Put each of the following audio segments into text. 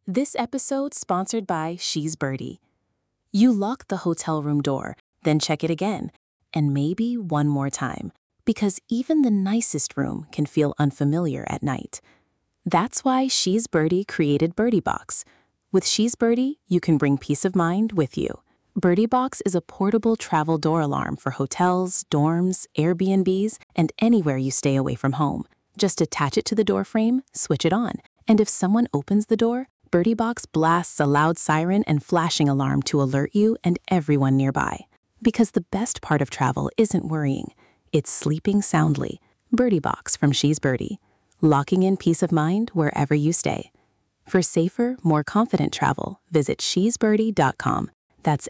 This episode sponsored by She's Birdie. You lock the hotel room door, then check it again, and maybe one more time, because even the nicest room can feel unfamiliar at night. That's why She's Birdie created Birdie Box. With She's Birdie, you can bring peace of mind with you. Birdie Box is a portable travel door alarm for hotels, dorms, Airbnbs, and anywhere you stay away from home. Just attach it to the door frame, switch it on, and if someone opens the door, Birdie Box blasts a loud siren and flashing alarm to alert you and everyone nearby. Because the best part of travel isn't worrying, it's sleeping soundly. Birdie Box from She's Birdie, locking in peace of mind wherever you stay. For safer, more confident travel, visit shesbirdie.com. That's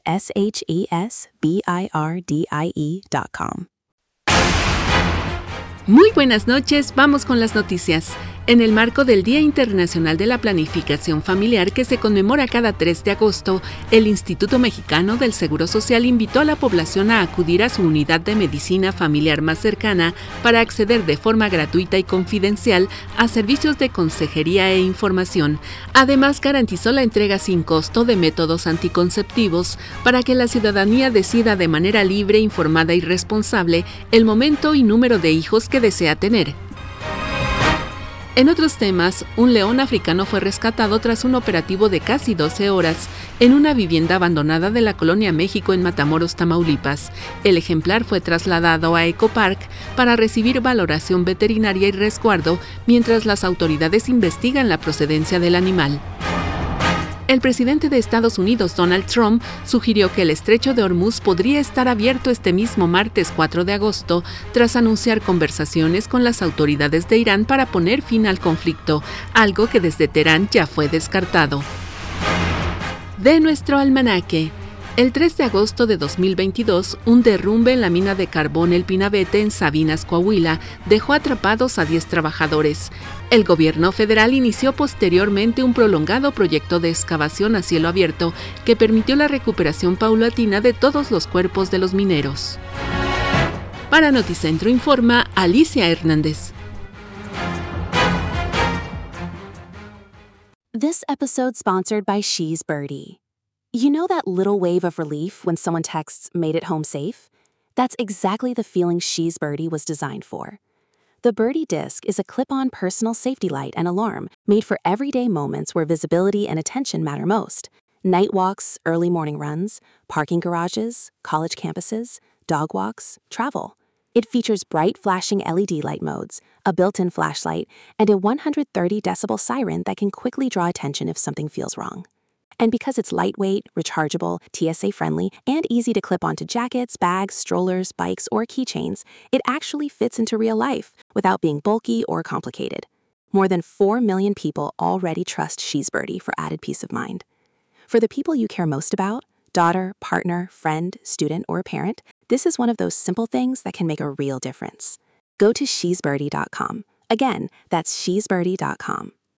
SHESBIRDIE.com. Muy buenas noches, vamos con las noticias. En el marco del Día Internacional de la Planificación Familiar que se conmemora cada 3 de agosto, el Instituto Mexicano del Seguro Social invitó a la población a acudir a su unidad de medicina familiar más cercana para acceder de forma gratuita y confidencial a servicios de consejería e información. Además, garantizó la entrega sin costo de métodos anticonceptivos para que la ciudadanía decida de manera libre, informada y responsable el momento y número de hijos que desea tener. En otros temas, un león africano fue rescatado tras un operativo de casi 12 horas en una vivienda abandonada de la Colonia México en Matamoros, Tamaulipas. El ejemplar fue trasladado a Ecopark para recibir valoración veterinaria y resguardo mientras las autoridades investigan la procedencia del animal. El presidente de Estados Unidos, Donald Trump, sugirió que el estrecho de Hormuz podría estar abierto este mismo martes 4 de agosto, tras anunciar conversaciones con las autoridades de Irán para poner fin al conflicto, algo que desde Teherán ya fue descartado. De nuestro almanaque. El 3 de agosto de 2022, un derrumbe en la mina de carbón El Pinabete en Sabinas, Coahuila, dejó atrapados a 10 trabajadores. El gobierno federal inició posteriormente un prolongado proyecto de excavación a cielo abierto que permitió la recuperación paulatina de todos los cuerpos de los mineros. Para Noticentro informa Alicia Hernández. This episode sponsored by She's Birdie. You know that little wave of relief when someone texts, "Made it home safe"? That's exactly the feeling She's Birdie was designed for. The Birdie Disc is a clip-on personal safety light and alarm made for everyday moments where visibility and attention matter most. Night walks, early morning runs, parking garages, college campuses, dog walks, travel. It features bright flashing LED light modes, a built-in flashlight, and a 130 decibel siren that can quickly draw attention if something feels wrong. And because it's lightweight, rechargeable, TSA-friendly, and easy to clip onto jackets, bags, strollers, bikes, or keychains, it actually fits into real life without being bulky or complicated. More than 4 million people already trust She's Birdie for added peace of mind. For the people you care most about, daughter, partner, friend, student, or parent, this is one of those simple things that can make a real difference. Go to shesbirdie.com. Again, that's shesbirdie.com.